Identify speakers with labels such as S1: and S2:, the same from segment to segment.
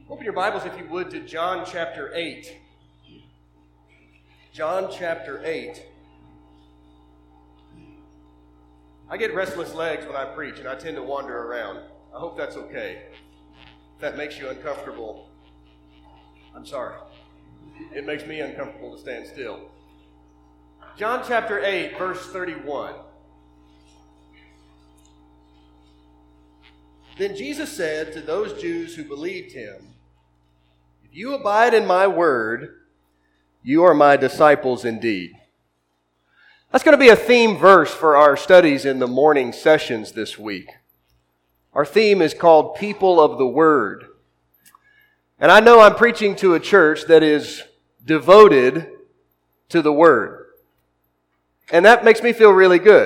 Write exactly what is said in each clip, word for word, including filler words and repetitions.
S1: Open your Bibles, if you would, to John chapter eight. John chapter eight. I get restless legs when I preach, and I tend to wander around. I hope that's okay. If that makes you uncomfortable, I'm sorry. It makes me uncomfortable to stand still. John chapter eight, verse thirty-one. Then Jesus said to those Jews who believed him, "If you abide in my word, you are my disciples indeed." That's going to be a theme verse for our studies in the morning sessions this week. Our theme is called People of the Word. And I know I'm preaching to a church that is devoted to the Word. And that makes me feel really good.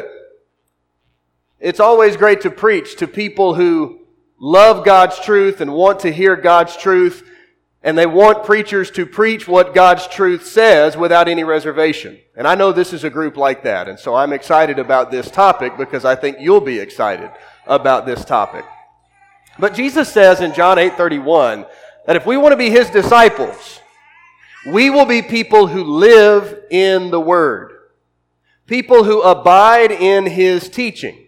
S1: It's always great to preach to people who love God's truth and want to hear God's truth, and they want preachers to preach what God's truth says without any reservation. And I know this is a group like that, and so I'm excited about this topic because I think you'll be excited about this topic. But Jesus says in John eight thirty-one that if we want to be His disciples, we will be people who live in the Word, people who abide in His teaching.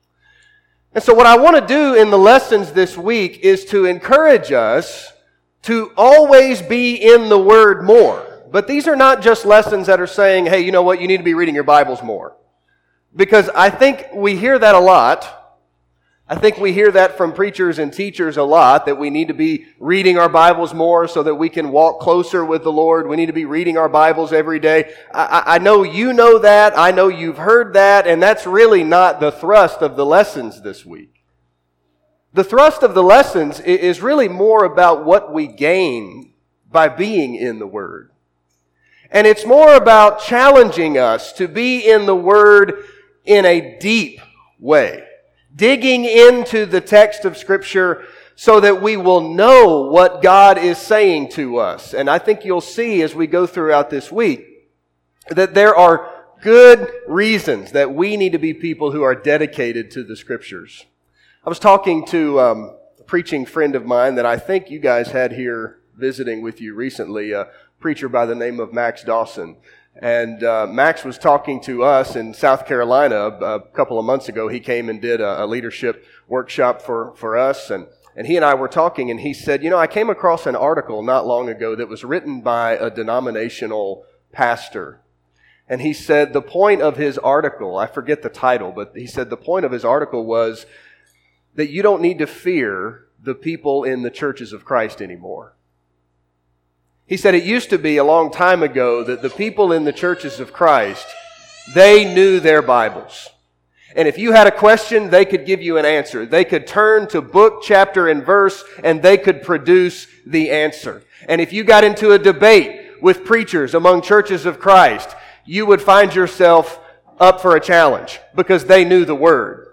S1: And so what I want to do in the lessons this week is to encourage us to always be in the Word more. But these are not just lessons that are saying, hey, you know what, you need to be reading your Bibles more. Because I think we hear that a lot. I think we hear that from preachers and teachers a lot, that we need to be reading our Bibles more so that we can walk closer with the Lord. We need to be reading our Bibles every day. I, I know you know that. I know you've heard that. And that's really not the thrust of the lessons this week. The thrust of the lessons is really more about what we gain by being in the Word. And it's more about challenging us to be in the Word in a deep way, digging into the text of Scripture so that we will know what God is saying to us. And I think you'll see as we go throughout this week that there are good reasons that we need to be people who are dedicated to the Scriptures. I was talking to um, a preaching friend of mine that I think you guys had here visiting with you recently, a preacher by the name of Max Dawson. And uh, Max was talking to us in South Carolina a, a couple of months ago. He came and did a, a leadership workshop for, for us, and, and he and I were talking, and he said, you know, I came across an article not long ago that was written by a denominational pastor. And he said the point of his article, I forget the title, but he said the point of his article was that you don't need to fear the people in the churches of Christ anymore. He said it used to be a long time ago that the people in the churches of Christ, they knew their Bibles. And if you had a question, they could give you an answer. They could turn to book, chapter, and verse, and they could produce the answer. And if you got into a debate with preachers among churches of Christ, you would find yourself up for a challenge because they knew the Word.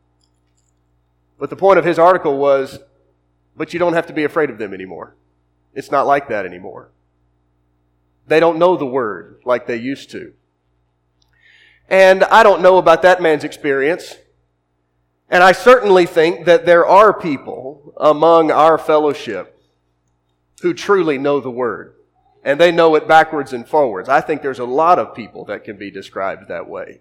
S1: But the point of his article was, but you don't have to be afraid of them anymore. It's not like that anymore. They don't know the Word like they used to. And I don't know about that man's experience. And I certainly think that there are people among our fellowship who truly know the Word. And they know it backwards and forwards. I think there's a lot of people that can be described that way.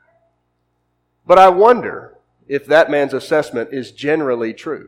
S1: But I wonder if that man's assessment is generally true.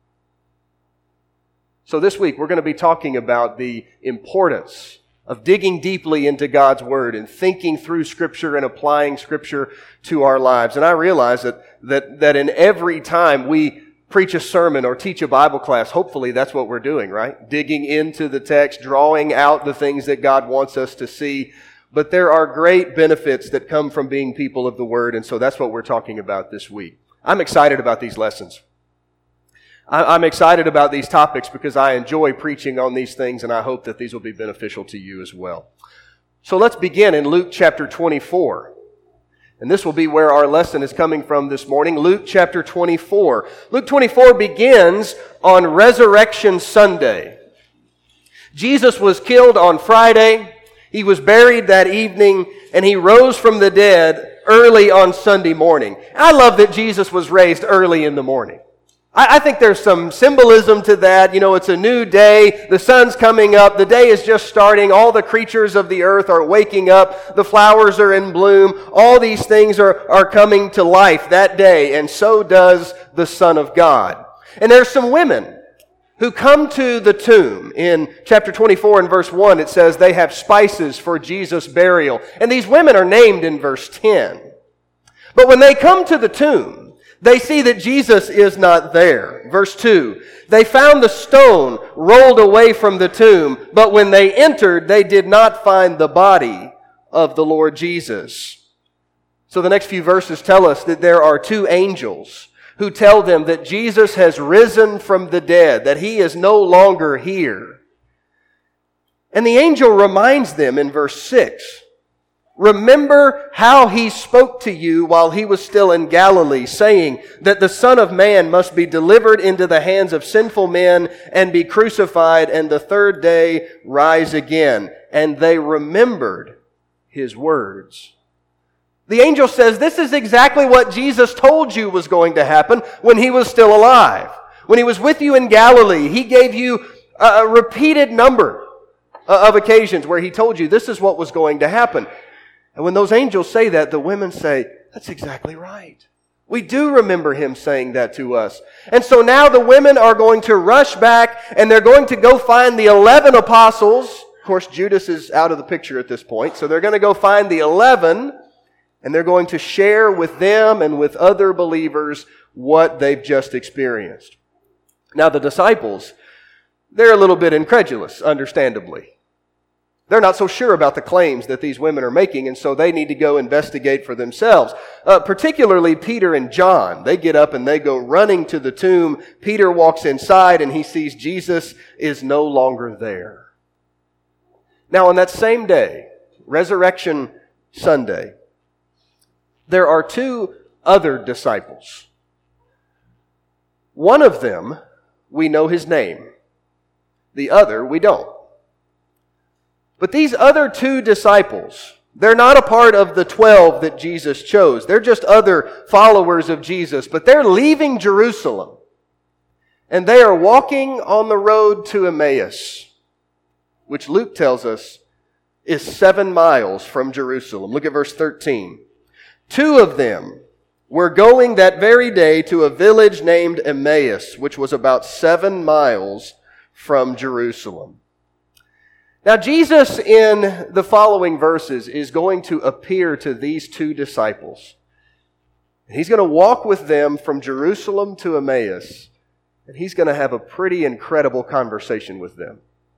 S1: So this week we're going to be talking about the importance of digging deeply into God's Word and thinking through Scripture and applying Scripture to our lives. And I realize that, that, that in every time we preach a sermon or teach a Bible class, hopefully that's what we're doing, right? Digging into the text, drawing out the things that God wants us to see. But there are great benefits that come from being people of the Word, and so that's what we're talking about this week. I'm excited about these lessons. I'm excited about these topics because I enjoy preaching on these things, and I hope that these will be beneficial to you as well. So let's begin in Luke chapter twenty-four. And this will be where our lesson is coming from this morning, Luke chapter twenty-four. Luke twenty-four begins on Resurrection Sunday. Jesus was killed on Friday. He was buried that evening, and He rose from the dead early on Sunday morning. I love that Jesus was raised early in the morning. I, I think there's some symbolism to that. You know, it's a new day. The sun's coming up. The day is just starting. All the creatures of the earth are waking up. The flowers are in bloom. All these things are, are coming to life that day, and so does the Son of God. And there's some women who come to the tomb. In chapter twenty-four and verse one, it says they have spices for Jesus' burial. And these women are named in verse ten. But when they come to the tomb, they see that Jesus is not there. Verse two, they found the stone rolled away from the tomb, but when they entered, they did not find the body of the Lord Jesus. So the next few verses tell us that there are two angels who tell them that Jesus has risen from the dead, that He is no longer here. And the angel reminds them in verse six, remember how He spoke to you while He was still in Galilee, saying that the Son of Man must be delivered into the hands of sinful men and be crucified, and the third day rise again. And they remembered His words. The angel says, this is exactly what Jesus told you was going to happen when He was still alive. When He was with you in Galilee, He gave you a repeated number of occasions where He told you this is what was going to happen. And when those angels say that, the women say, that's exactly right. We do remember Him saying that to us. And so now the women are going to rush back, and they're going to go find the eleven apostles. Of course, Judas is out of the picture at this point, so they're going to go find the eleven, and they're going to share with them and with other believers what they've just experienced. Now, the disciples, they're a little bit incredulous, understandably. They're not so sure about the claims that these women are making, and so they need to go investigate for themselves. Uh, particularly Peter and John. They get up and they go running to the tomb. Peter walks inside and he sees Jesus is no longer there. Now, on that same day, Resurrection Sunday, there are two other disciples. One of them, we know his name. The other, we don't. But these other two disciples, they're not a part of the twelve that Jesus chose. They're just other followers of Jesus. But they're leaving Jerusalem. And they are walking on the road to Emmaus, which Luke tells us is seven miles from Jerusalem. Look at verse thirteen. Two of them were going that very day to a village named Emmaus, which was about seven miles from Jerusalem. Now, Jesus in the following verses is going to appear to these two disciples. He's going to walk with them from Jerusalem to Emmaus, and He's going to have a pretty incredible conversation with them.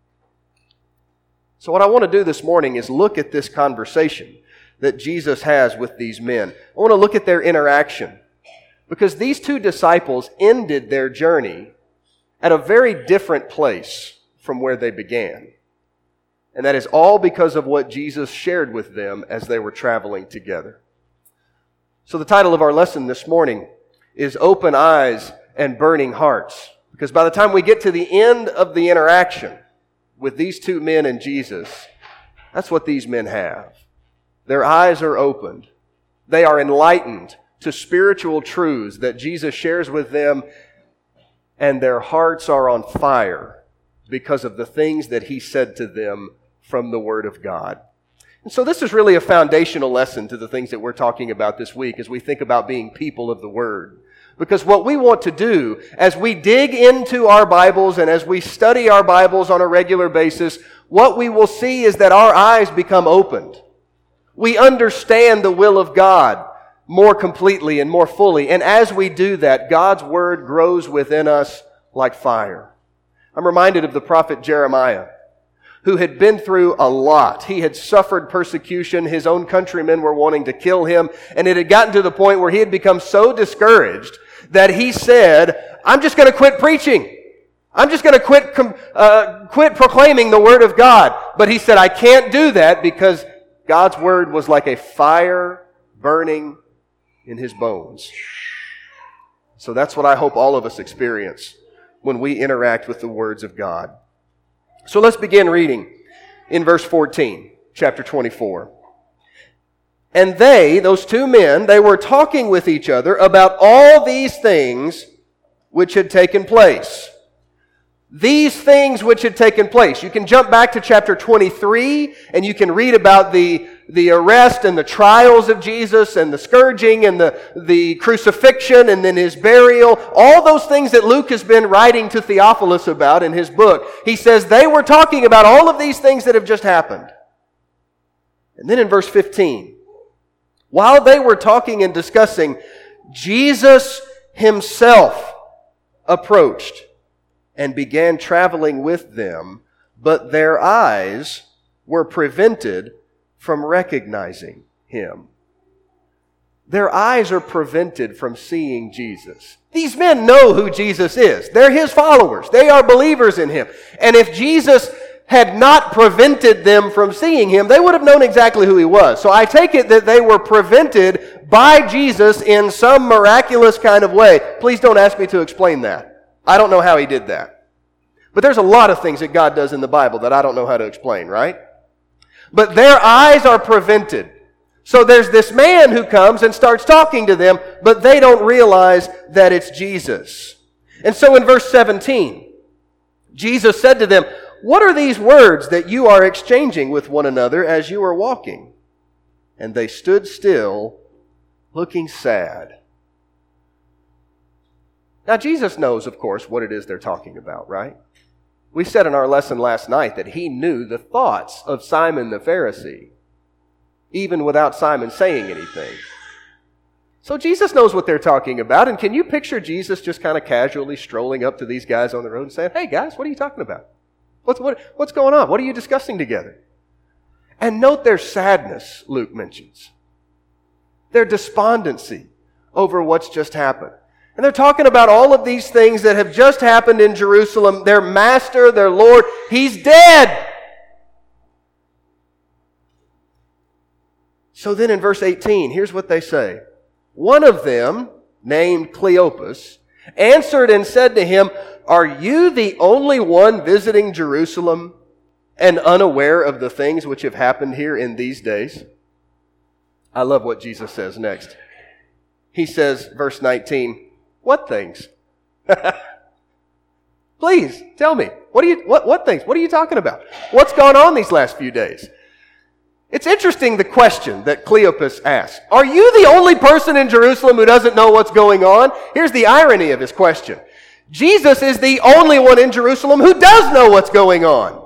S1: So what I want to do this morning is look at this conversation that Jesus has with these men. I want to look at their interaction, because these two disciples ended their journey at a very different place from where they began. And that is all because of what Jesus shared with them as they were traveling together. So the title of our lesson this morning is Open Eyes and Burning Hearts. Because by the time we get to the end of the interaction with these two men and Jesus, that's what these men have. Their eyes are opened. They are enlightened to spiritual truths that Jesus shares with them, and their hearts are on fire because of the things that He said to them from the Word of God. And so this is really a foundational lesson to the things that we're talking about this week as we think about being people of the Word. Because what we want to do as we dig into our Bibles and as we study our Bibles on a regular basis, what we will see is that our eyes become opened. We understand the will of God more completely and more fully. And as we do that, God's Word grows within us like fire. I'm reminded of the prophet Jeremiah, who had been through a lot. He had suffered persecution. His own countrymen were wanting to kill him. And it had gotten to the point where he had become so discouraged that he said, I'm just going to quit preaching. I'm just going to quit, uh, quit proclaiming the Word of God. But he said, I can't do that because God's Word was like a fire burning in his bones. So that's what I hope all of us experience when we interact with the words of God. So let's begin reading in verse fourteen, chapter twenty-four. And they, those two men, they were talking with each other about all these things which had taken place. These things which had taken place. You can jump back to chapter twenty-three and you can read about the, the arrest and the trials of Jesus and the scourging and the, the crucifixion and then his burial. All those things that Luke has been writing to Theophilus about in his book. He says they were talking about all of these things that have just happened. And then in verse fifteen, while they were talking and discussing, Jesus himself approached and began traveling with them, but their eyes were prevented from recognizing him. Their eyes are prevented from seeing Jesus. These men know who Jesus is. They're his followers. They are believers in him. And if Jesus had not prevented them from seeing him, they would have known exactly who he was. So I take it that they were prevented by Jesus in some miraculous kind of way. Please don't ask me to explain that. I don't know how he did that. But there's a lot of things that God does in the Bible that I don't know how to explain, right? But their eyes are prevented. So there's this man who comes and starts talking to them, but they don't realize that it's Jesus. And so in verse seventeen, Jesus said to them, "What are these words that you are exchanging with one another as you are walking?" And they stood still, looking sad. Now, Jesus knows, of course, what it is they're talking about, right? We said in our lesson last night that he knew the thoughts of Simon the Pharisee, even without Simon saying anything. So Jesus knows what they're talking about, and can you picture Jesus just kind of casually strolling up to these guys on the road and saying, "Hey guys, what are you talking about? What's, what, what's going on? What are you discussing together?" And note their sadness, Luke mentions. Their despondency over what's just happened. And they're talking about all of these things that have just happened in Jerusalem. Their master, their Lord, he's dead. So then in verse eighteen, here's what they say. One of them, named Cleopas, answered and said to him, "Are you the only one visiting Jerusalem and unaware of the things which have happened here in these days?" I love what Jesus says next. He says, verse nineteen, "What things?" Please, tell me. What do you what what things? What are you talking about? What's gone on these last few days? It's interesting the question that Cleopas asked. Are you the only person in Jerusalem who doesn't know what's going on? Here's the irony of his question. Jesus is the only one in Jerusalem who does know what's going on.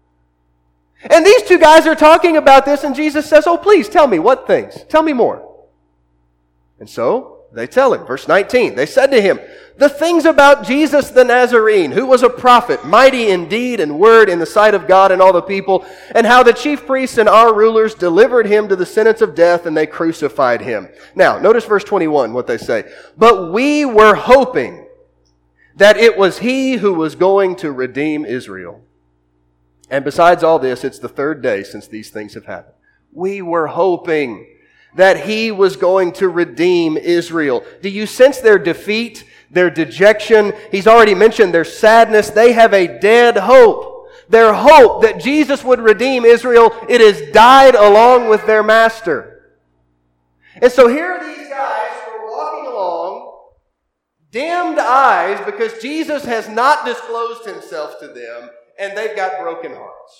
S1: And these two guys are talking about this, and Jesus says, "Oh, please, tell me what things. Tell me more." And so they tell him, verse nineteen, they said to him, "The things about Jesus the Nazarene, who was a prophet, mighty in deed and word in the sight of God and all the people, and how the chief priests and our rulers delivered him to the sentence of death, and they crucified him." Now, notice verse twenty-one, what they say. "But we were hoping that it was he who was going to redeem Israel." And besides all this, it's the third day since these things have happened. We were hoping that he was going to redeem Israel. Do you sense their defeat, their dejection? He's already mentioned their sadness. They have a dead hope. Their hope that Jesus would redeem Israel, it has died along with their master. And so here are these guys who are walking along, dimmed eyes because Jesus has not disclosed himself to them, and they've got broken hearts.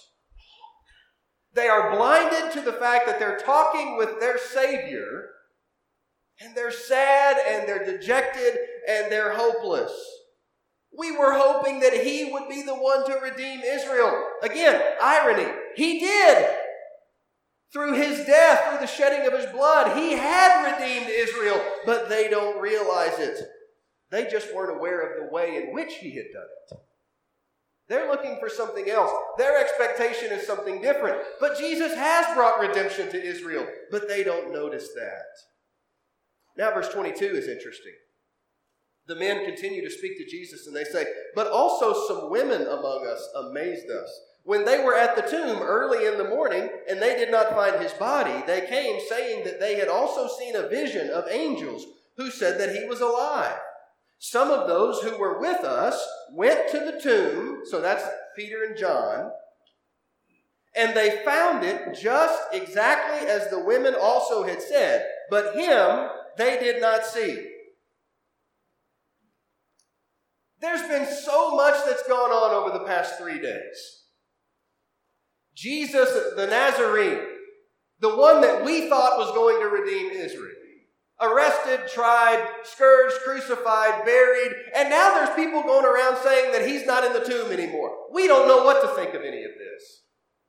S1: They are blinded to the fact that they're talking with their Savior, and they're sad, and they're dejected, and they're hopeless. We were hoping that he would be the one to redeem Israel. Again, irony. He did. Through his death, through the shedding of his blood, he had redeemed Israel, but they don't realize it. They just weren't aware of the way in which he had done it. They're looking for something else. Their expectation is something different. But Jesus has brought redemption to Israel, but they don't notice that. Now verse twenty-two is interesting. The men continue to speak to Jesus and they say, "But also some women among us amazed us. When they were at the tomb early in the morning and they did not find his body, they came saying that they had also seen a vision of angels who said that he was alive. Some of those who were with us went to the tomb," so that's Peter and John, "and they found it just exactly as the women also had said, but him they did not see." There's been so much that's gone on over the past three days. Jesus, the Nazarene, the one that we thought was going to redeem Israel, arrested, tried, scourged, crucified, buried, and now there's people going around saying that he's not in the tomb anymore. We don't know what to think of any of this.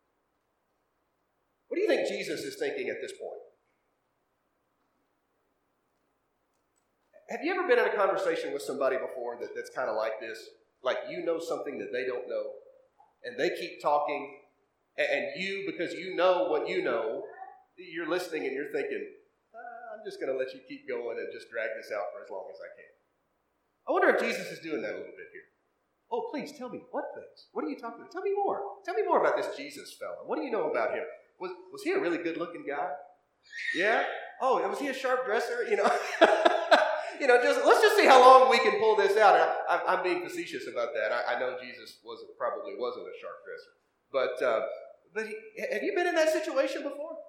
S1: What do you think Jesus is thinking at this point? Have you ever been in a conversation with somebody before that, that's kind of like this? Like you know something that they don't know, and they keep talking, and, and you, because you know what you know, you're listening and you're thinking, I'm just going to let you keep going and just drag this out for as long as I can. I wonder if Jesus is doing that a little bit here. Oh, please tell me, what things? What are you talking about? Tell me more. Tell me more about this Jesus fella. What do you know about him? Was, was he a really good-looking guy? Yeah? Oh, was he a sharp dresser? You know, you know. Just let's just see how long we can pull this out. I, I'm being facetious about that. I, I know Jesus wasn't probably wasn't a sharp dresser, but uh, but he, have you been in that situation before?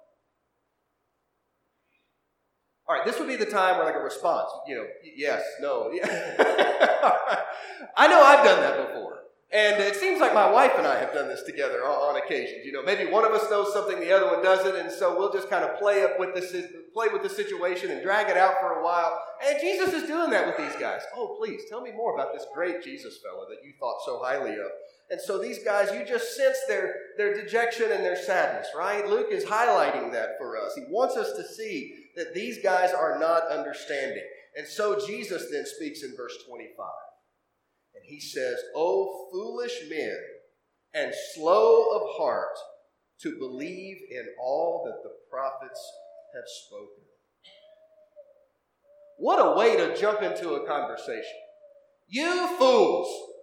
S1: All right, this would be the time where like a response, you know, yes, no. I know I've done that before. And it seems like my wife and I have done this together on, on occasions. You know, maybe one of us knows something, the other one doesn't, and so we'll just kind of play up with the, play with the situation and drag it out for a while. And Jesus is doing that with these guys. Oh, please, tell me more about this great Jesus fella that you thought so highly of. And so these guys, you just sense their, their dejection and their sadness, right? Luke is highlighting that for us. He wants us to see that these guys are not understanding. And so Jesus then speaks in verse twenty-five. And he says, "O foolish men, and slow of heart to believe in all that the prophets have spoken." What a way to jump into a conversation. You fools.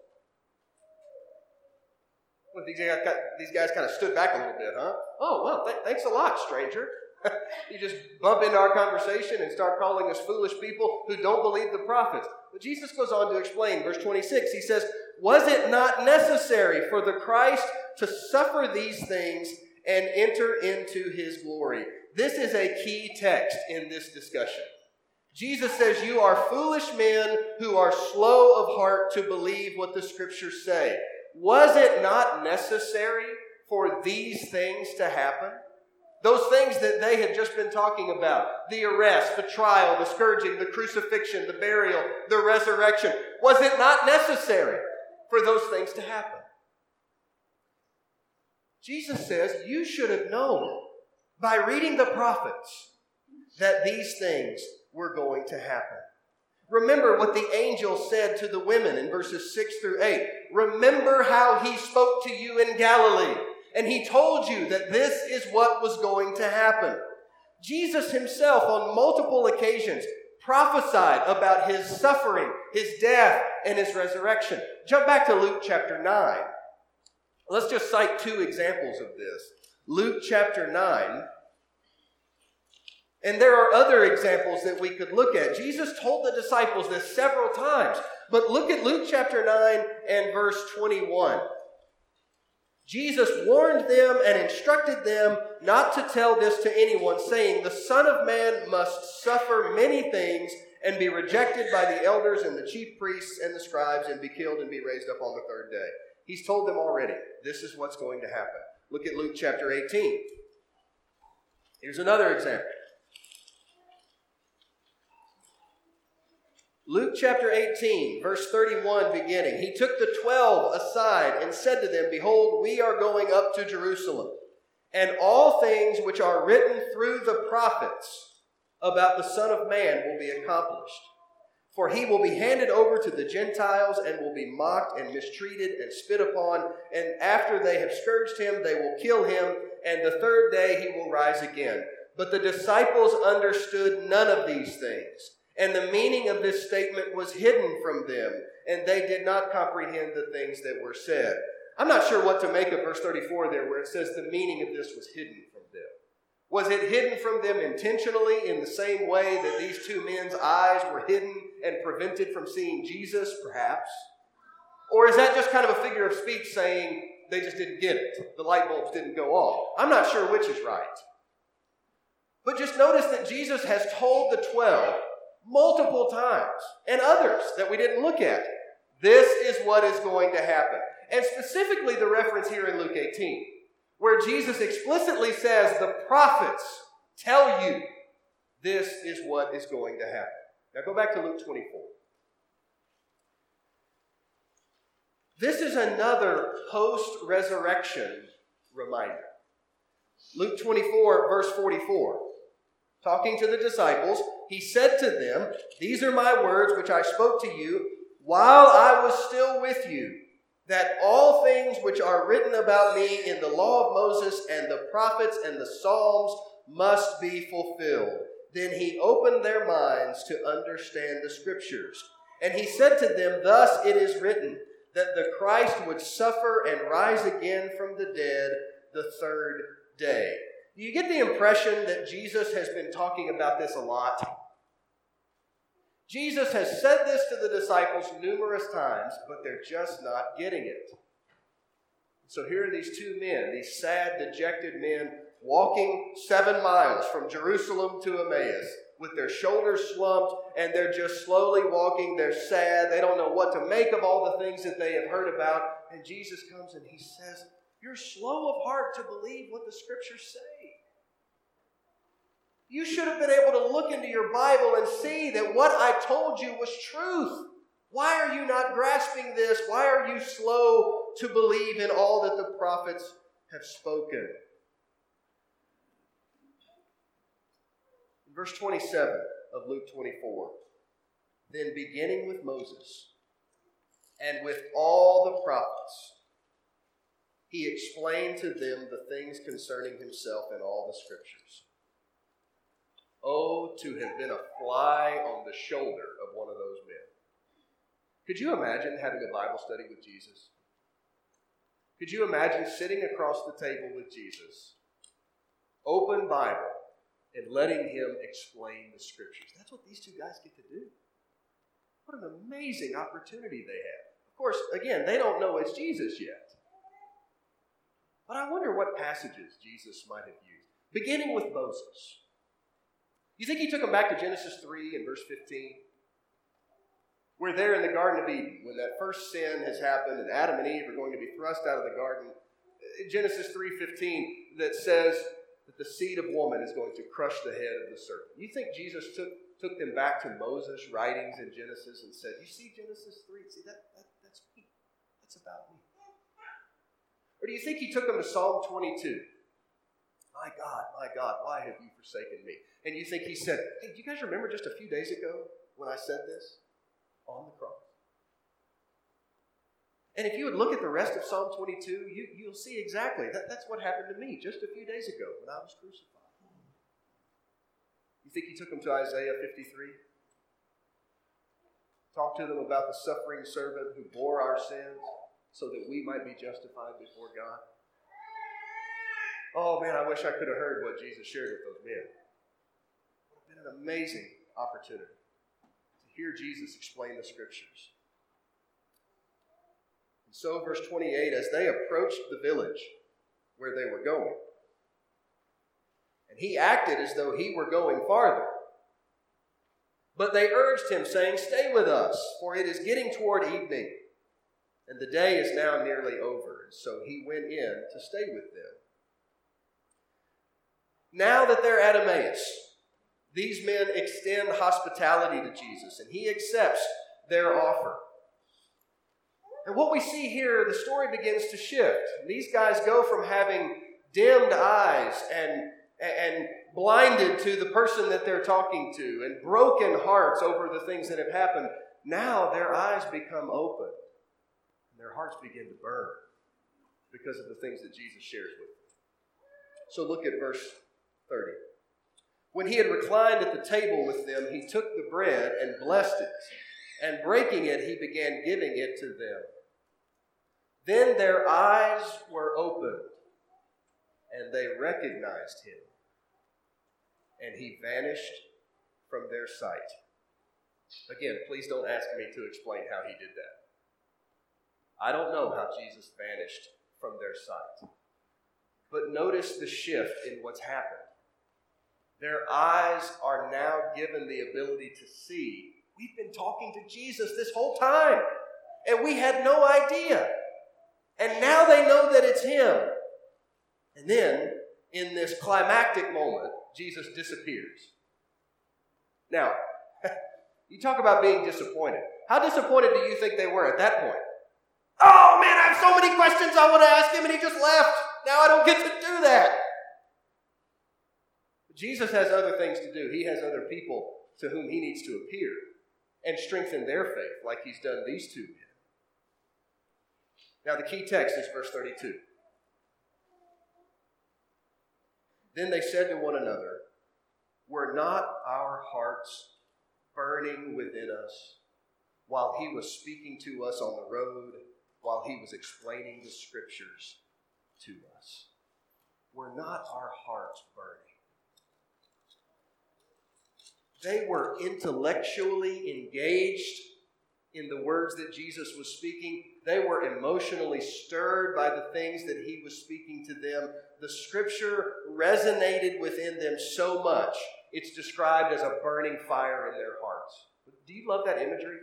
S1: Well, these guys, got, these guys kind of stood back a little bit, huh? Oh, well, th- thanks a lot, stranger. You just bump into our conversation and start calling us foolish people who don't believe the prophets. But Jesus goes on to explain, verse twenty-six, he says, "Was it not necessary for the Christ to suffer these things and enter into his glory?" This is a key text in this discussion. Jesus says, you are foolish men who are slow of heart to believe what the scriptures say. Was it not necessary for these things to happen? Those things that they had just been talking about, the arrest, the trial, the scourging, the crucifixion, the burial, the resurrection. Was it not necessary for those things to happen? Jesus says you should have known by reading the prophets that these things were going to happen. Remember what the angel said to the women in verses six through eight. Remember how he spoke to you in Galilee. And he told you that this is what was going to happen. Jesus himself on multiple occasions prophesied about his suffering, his death, and his resurrection. Jump back to Luke chapter nine. Let's just cite two examples of this. Luke chapter nine. And there are other examples that we could look at. Jesus told the disciples this several times. But look at Luke chapter nine and verse twenty-one. Jesus warned them and instructed them not to tell this to anyone, saying, "The Son of Man must suffer many things and be rejected by the elders and the chief priests and the scribes and be killed and be raised up on the third day." He's told them already, this is what's going to happen. Look at Luke chapter eighteen. Here's another example. Luke chapter eighteen, verse thirty-one beginning. He took the twelve aside and said to them, "Behold, we are going up to Jerusalem, and all things which are written through the prophets about the Son of Man will be accomplished. For he will be handed over to the Gentiles and will be mocked and mistreated and spit upon, and after they have scourged him, they will kill him, and the third day he will rise again." But the disciples understood none of these things. And the meaning of this statement was hidden from them, and they did not comprehend the things that were said. I'm not sure what to make of verse thirty-four there, where it says the meaning of this was hidden from them. Was it hidden from them intentionally in the same way that these two men's eyes were hidden and prevented from seeing Jesus, perhaps? Or is that just kind of a figure of speech saying they just didn't get it? The light bulbs didn't go off. I'm not sure which is right. But just notice that Jesus has told the twelve multiple times, and others that we didn't look at, This is what is going to happen. And specifically the reference here in Luke eighteen, where Jesus explicitly says, the prophets tell you this is what is going to happen. Now go back to Luke twenty-four. This is another post-resurrection reminder. Luke twenty-four, verse forty-four. Talking to the disciples, he said to them, these are my words which I spoke to you while I was still with you, that all things which are written about me in the law of Moses and the prophets and the Psalms must be fulfilled. Then he opened their minds to understand the Scriptures. And he said to them, thus it is written, that the Christ would suffer and rise again from the dead the third day. Do you get the impression that Jesus has been talking about this a lot? Jesus has said this to the disciples numerous times, but they're just not getting it. So here are these two men, these sad, dejected men, walking seven miles from Jerusalem to Emmaus with their shoulders slumped, and they're just slowly walking. They're sad. They don't know what to make of all the things that they have heard about. And Jesus comes and he says, you're slow of heart to believe what the Scriptures say. You should have been able to look into your Bible and see that what I told you was truth. Why are you not grasping this? Why are you slow to believe in all that the prophets have spoken? In verse twenty-seven of Luke twenty-four, then beginning with Moses and with all the prophets, he explained to them the things concerning himself in all the Scriptures. Oh, to have been a fly on the shoulder of one of those men. Could you imagine having a Bible study with Jesus? Could you imagine sitting across the table with Jesus, open Bible, and letting him explain the Scriptures? That's what these two guys get to do. What an amazing opportunity they have. Of course, again, they don't know it's Jesus yet. But I wonder what passages Jesus might have used. Beginning with Moses. You think he took them back to Genesis three and verse fifteen? We're there in the Garden of Eden when that first sin has happened and Adam and Eve are going to be thrust out of the garden. Genesis three fifteen that says that the seed of woman is going to crush the head of the serpent. You think Jesus took, took them back to Moses' writings in Genesis and said, you see Genesis three? See, that, that that's me. That's about me. Or do you think he took them to Psalm twenty-two? My God, my God, why have you forsaken me? And you think he said, hey, do you guys remember just a few days ago when I said this? On the cross. And if you would look at the rest of Psalm twenty-two, you, you'll see exactly. That, that's what happened to me just a few days ago when I was crucified. You think he took them to Isaiah fifty-three? Talked to them about the suffering servant who bore our sins so that we might be justified before God. Oh man, I wish I could have heard what Jesus shared with those men. It would have been an amazing opportunity to hear Jesus explain the Scriptures. And so, verse twenty-eight, as they approached the village where they were going, and he acted as though he were going farther. But they urged him, saying, stay with us, for it is getting toward evening, and the day is now nearly over. And so he went in to stay with them. Now that they're at Emmaus, these men extend hospitality to Jesus, and he accepts their offer. And what we see here, the story begins to shift. These guys go from having dimmed eyes and, and blinded to the person that they're talking to and broken hearts over the things that have happened. Now their eyes become open, and their hearts begin to burn because of the things that Jesus shares with them. So look at verse thirty. When he had reclined at the table with them, he took the bread and blessed it, and breaking it, he began giving it to them. Then their eyes were opened, and they recognized him, and he vanished from their sight. Again, please don't ask me to explain how he did that. I don't know how Jesus vanished from their sight. But notice the shift in what's happened. Their eyes are now given the ability to see. We've been talking to Jesus this whole time, And we had no idea. And now they know that it's him. And then, in this climactic moment, Jesus disappears. Now, you talk about being disappointed. How disappointed do you think they were at that point? Oh man, I have so many questions I want to ask him and he just left. Now I don't get to do that. Jesus has other things to do. He has other people to whom he needs to appear and strengthen their faith like he's done these two men. Now the key text is verse thirty-two. Then they said to one another, "Were not our hearts burning within us while he was speaking to us on the road, while he was explaining the scriptures to us?" Were not our hearts burning? They were intellectually engaged in the words that Jesus was speaking. They were emotionally stirred by the things that he was speaking to them. The scripture resonated within them so much, it's described as a burning fire in their hearts. Do you love that imagery?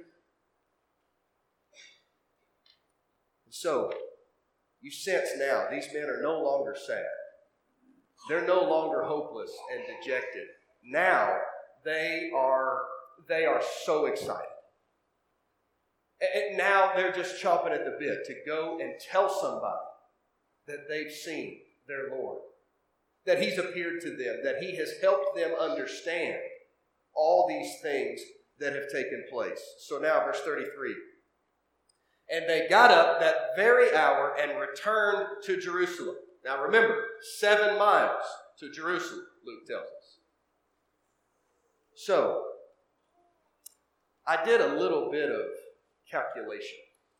S1: So, you sense now, these men are no longer sad. They're no longer hopeless and dejected. Now, they are, they are so excited. And now they're just chomping at the bit to go and tell somebody that they've seen their Lord, that he's appeared to them, that he has helped them understand all these things that have taken place. So now, verse thirty-three. And they got up that very hour and returned to Jerusalem. Now remember, seven miles to Jerusalem, Luke tells us. So, I did a little bit of calculation.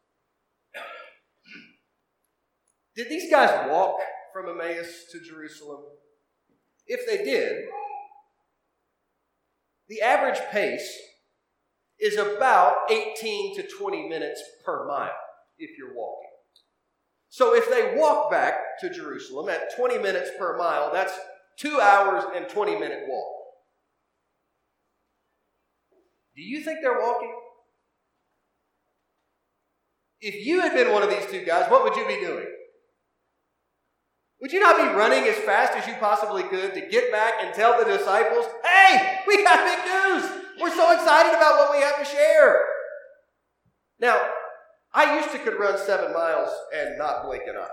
S1: Did these guys walk from Emmaus to Jerusalem? If they did, the average pace is about eighteen to twenty minutes per mile if you're walking. So if they walk back to Jerusalem at twenty minutes per mile, that's two hours and twenty minute walk. Do you think they're walking? If you had been one of these two guys, what would you be doing? Would you not be running as fast as you possibly could to get back and tell the disciples, "Hey, we got big news. We're so excited about what we have to share"? Now, I used to could run seven miles and not blink an eye.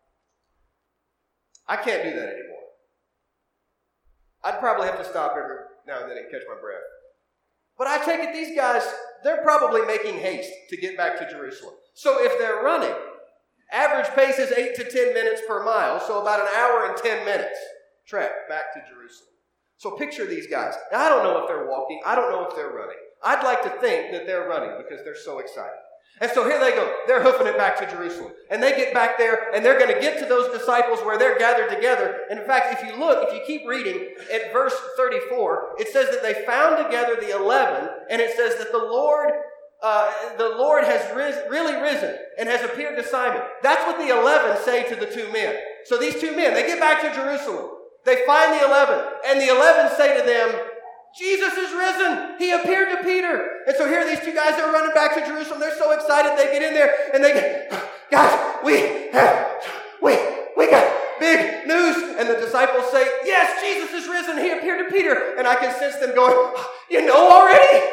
S1: I can't do that anymore. I'd probably have to stop every now and then and catch my breath. But I take it these guys, they're probably making haste to get back to Jerusalem. So if they're running, average pace is eight to ten minutes per mile, so about an hour and ten minutes trek back to Jerusalem. So picture these guys. Now, I don't know if they're walking. I don't know if they're running. I'd like to think that they're running because they're so excited. And so here they go. They're hoofing it back to Jerusalem. And they get back there, and they're going to get to those disciples where they're gathered together. And in fact, if you look, if you keep reading at verse thirty-four, it says that they found together the eleven, and it says that the Lord uh, the Lord has ris- really risen and has appeared to Simon. That's what the eleven say to the two men. So these two men, they get back to Jerusalem. They find the eleven, and the eleven say to them, "Jesus is risen. He appeared to Peter." And so here these two guys are running back to Jerusalem. They're so excited. They get in there and they get, "Guys, we have, we, we got big news." And the disciples say, "Yes, Jesus is risen. He appeared to Peter." And I can sense them going, "You know already?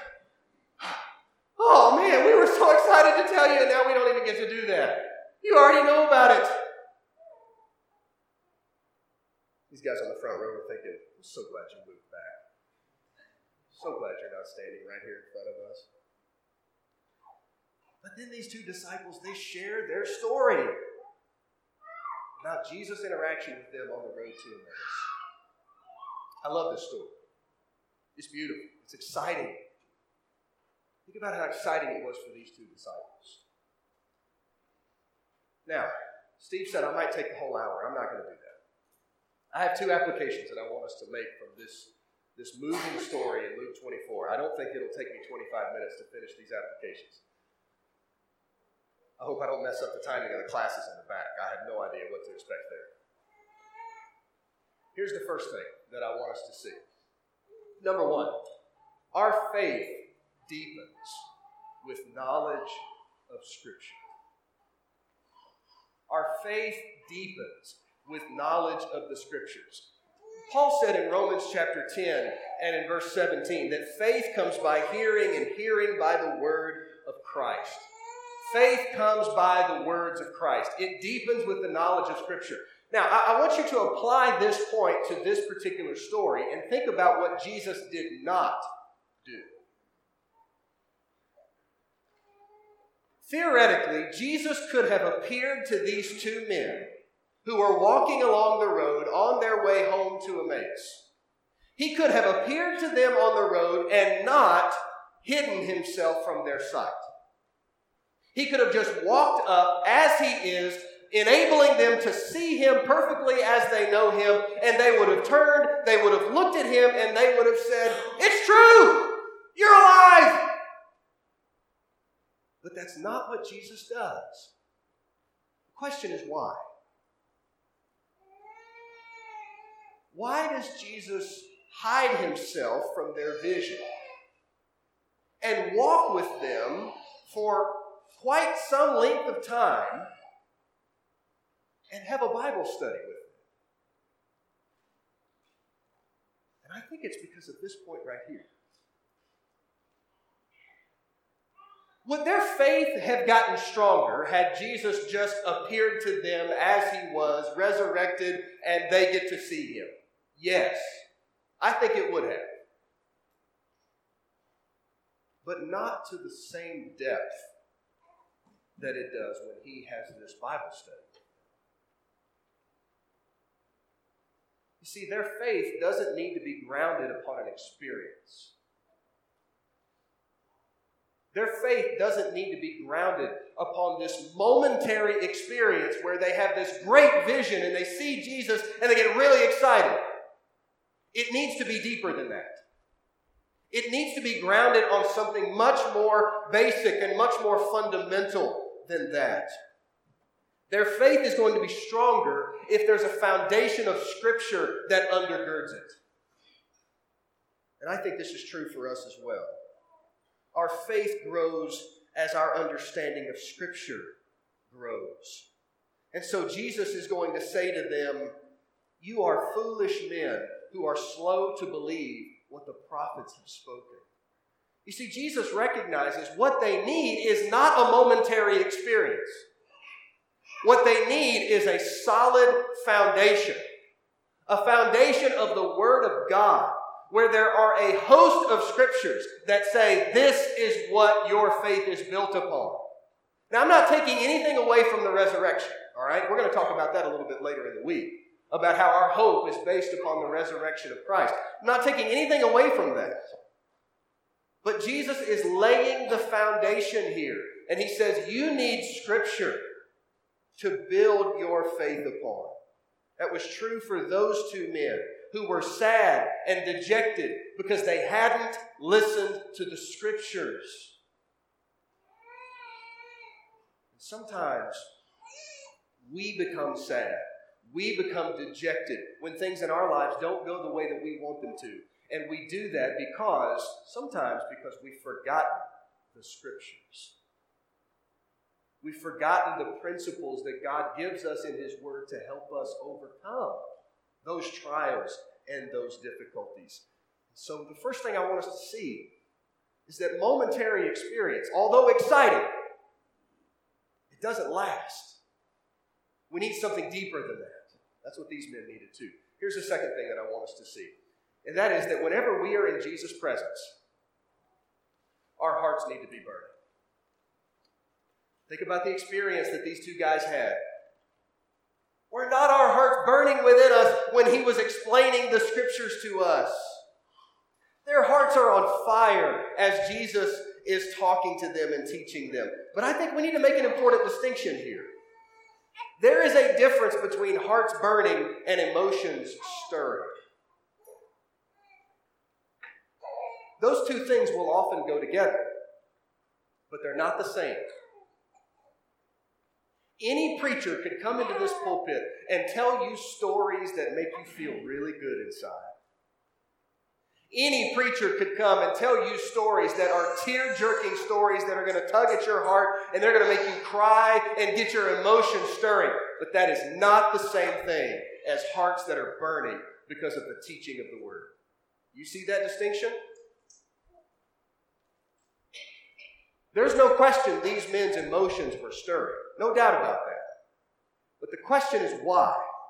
S1: Oh man, we were so excited to tell you, and now we don't even get to do that. You already know about it." These guys on the front row are thinking, "I'm so glad you moved back. So glad you're not standing right here in front of us." But then these two disciples, they share their story about Jesus' interaction with them on the road to Emmaus. I love this story. It's beautiful. It's exciting. Think about how exciting it was for these two disciples. Now, Steve said I might take the whole hour. I'm not going to do that. I have two applications that I want us to make from this, this moving story in Luke twenty-four. I don't think it'll take me twenty-five minutes to finish these applications. I hope I don't mess up the timing of the classes in the back. I have no idea what to expect there. Here's the first thing that I want us to see. Number one, our faith deepens with knowledge of Scripture. Our faith deepens with knowledge of the Scriptures. Paul said in Romans chapter ten and in verse seventeen that faith comes by hearing and hearing by the word of Christ. Faith comes by the words of Christ. It deepens with the knowledge of Scripture. Now, I, I want you to apply this point to this particular story and think about what Jesus did not do. Theoretically, Jesus could have appeared to these two men who were walking along the road on their way home to Emmaus. He could have appeared to them on the road and not hidden himself from their sight. He could have just walked up as he is, enabling them to see him perfectly as they know him, and they would have turned, they would have looked at him, and they would have said, "It's true! You're alive!" But that's not what Jesus does. The question is why? Why does Jesus hide himself from their vision and walk with them for quite some length of time and have a Bible study with them? And I think it's because of this point right here. Would their faith have gotten stronger had Jesus just appeared to them as he was, resurrected, and they get to see him? Yes, I think it would have. But not to the same depth that it does when he has this Bible study. You see, their faith doesn't need to be grounded upon an experience. Their faith doesn't need to be grounded upon this momentary experience where they have this great vision and they see Jesus and they get really excited. It needs to be deeper than that. It needs to be grounded on something much more basic and much more fundamental than that. Their faith is going to be stronger if there's a foundation of Scripture that undergirds it. And I think this is true for us as well. Our faith grows as our understanding of Scripture grows. And so Jesus is going to say to them, "You are foolish men who are slow to believe what the prophets have spoken." You see, Jesus recognizes what they need is not a momentary experience. What they need is a solid foundation, a foundation of the Word of God, where there are a host of scriptures that say this is what your faith is built upon. Now, I'm not taking anything away from the resurrection, all right? We're going to talk about that a little bit later in the week, about how our hope is based upon the resurrection of Christ. I'm not taking anything away from that. But Jesus is laying the foundation here, and he says you need Scripture to build your faith upon. That was true for those two men who were sad and dejected because they hadn't listened to the Scriptures. Sometimes we become sad. We become dejected when things in our lives don't go the way that we want them to. And we do that because, sometimes because we've forgotten the Scriptures. We've forgotten the principles that God gives us in His Word to help us overcome those trials and those difficulties. So the first thing I want us to see is that momentary experience, although exciting, it doesn't last. We need something deeper than that. That's what these men needed too. Here's the second thing that I want us to see. And that is that whenever we are in Jesus' presence, our hearts need to be burning. Think about the experience that these two guys had. Were not our hearts burning within us when he was explaining the Scriptures to us? Their hearts are on fire as Jesus is talking to them and teaching them. But I think we need to make an important distinction here. There is a difference between hearts burning and emotions stirring. Those two things will often go together, but they're not the same. Any preacher could come into this pulpit and tell you stories that make you feel really good inside. Any preacher could come and tell you stories that are tear-jerking stories that are going to tug at your heart and they're going to make you cry and get your emotions stirring. But that is not the same thing as hearts that are burning because of the teaching of the Word. You see that distinction? There's no question these men's emotions were stirring. No doubt about that. But the question is why?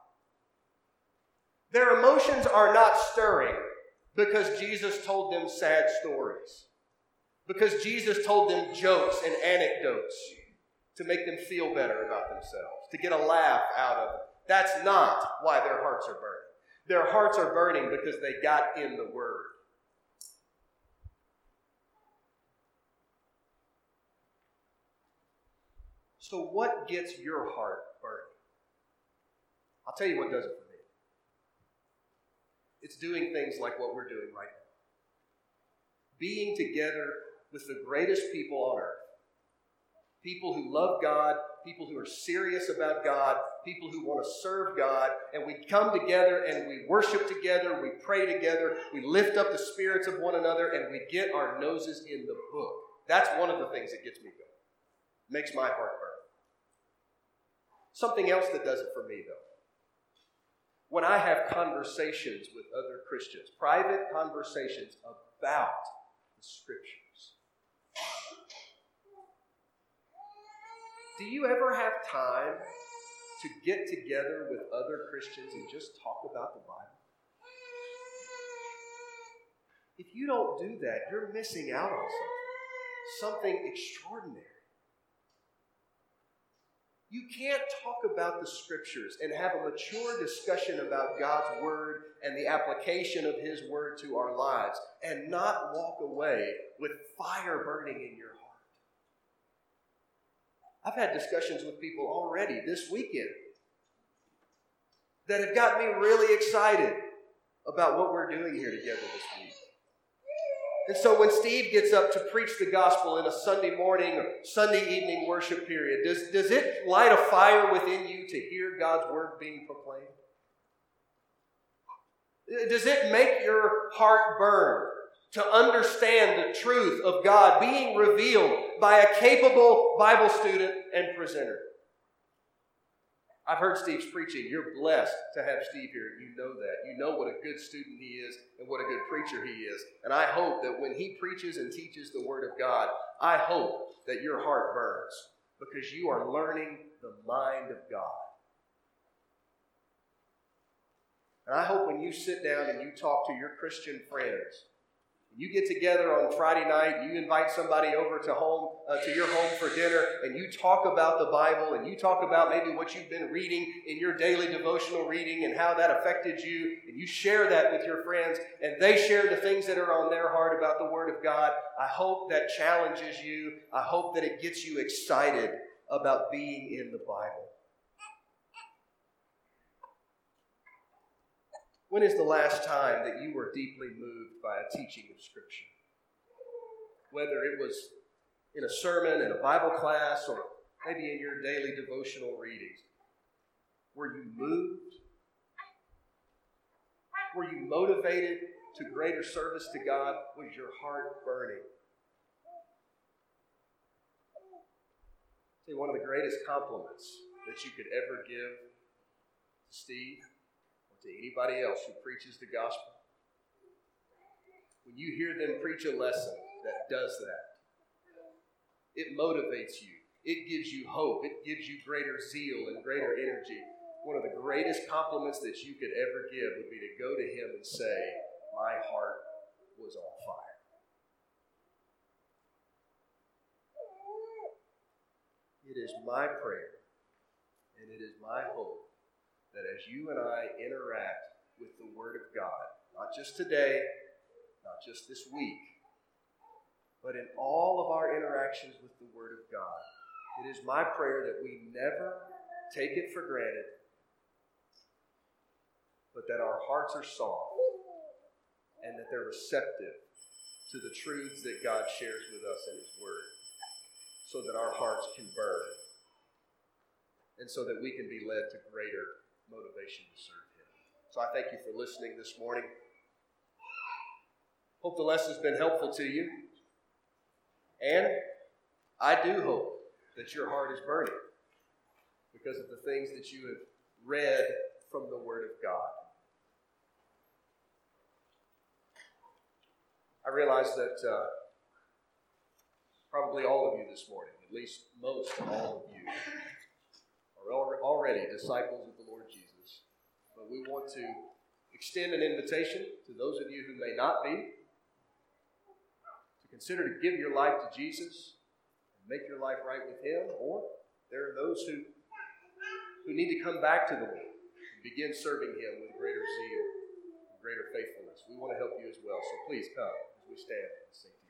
S1: Their emotions are not stirring because Jesus told them sad stories. Because Jesus told them jokes and anecdotes to make them feel better about themselves, to get a laugh out of it. That's not why their hearts are burning. Their hearts are burning because they got in the Word. So what gets your heart burning? I'll tell you what does it for me. It's doing things like what we're doing right now. Being together with the greatest people on earth. People who love God, people who are serious about God, people who want to serve God, and we come together and we worship together, we pray together, we lift up the spirits of one another, and we get our noses in the book. That's one of the things that gets me going. Makes my heart burn. Something else that does it for me, though. When I have conversations with other Christians, private conversations about the Scriptures. Do you ever have time to get together with other Christians and just talk about the Bible? If you don't do that, you're missing out on something, something extraordinary. You can't talk about the Scriptures and have a mature discussion about God's Word and the application of His Word to our lives and not walk away with fire burning in your heart. I've had discussions with people already this weekend that have got me really excited about what we're doing here together this week. And so when Steve gets up to preach the gospel in a Sunday morning or Sunday evening worship period, does, does it light a fire within you to hear God's word being proclaimed? Does it make your heart burn to understand the truth of God being revealed by a capable Bible student and presenter? I've heard Steve's preaching. You're blessed to have Steve here. You know that. You know what a good student he is and what a good preacher he is. And I hope that when he preaches and teaches the Word of God, I hope that your heart burns because you are learning the mind of God. And I hope when you sit down and you talk to your Christian friends, you get together on Friday night, you invite somebody over to home, uh, to your home for dinner, and you talk about the Bible, and you talk about maybe what you've been reading in your daily devotional reading and how that affected you, and you share that with your friends, and they share the things that are on their heart about the Word of God. I hope that challenges you. I hope that it gets you excited about being in the Bible. When is the last time that you were deeply moved by a teaching of Scripture? Whether it was in a sermon, in a Bible class, or maybe in your daily devotional readings. Were you moved? Were you motivated to greater service to God? Was your heart burning? See, one of the greatest compliments that you could ever give to Steve, to anybody else who preaches the gospel, when you hear them preach a lesson that does that, it motivates you. It gives you hope. It gives you greater zeal and greater energy. One of the greatest compliments that you could ever give would be to go to him and say, my heart was on fire. It is my prayer and it is my hope that as you and I interact with the Word of God, not just today, not just this week, but in all of our interactions with the Word of God, it is my prayer that we never take it for granted, but that our hearts are soft and that they're receptive to the truths that God shares with us in His Word, so that our hearts can burn and so that we can be led to greater motivation to serve Him. So I thank you for listening this morning. Hope the lesson's been helpful to you. And I do hope that your heart is burning because of the things that you have read from the Word of God. I realize that uh, probably all of you this morning, at least most all of you, are already disciples of the Lord Jesus. But we want to extend an invitation to those of you who may not be, to consider to give your life to Jesus and make your life right with Him, or there are those who, who need to come back to the Lord and begin serving Him with greater zeal and greater faithfulness. We want to help you as well, so please come as we stand and sing together.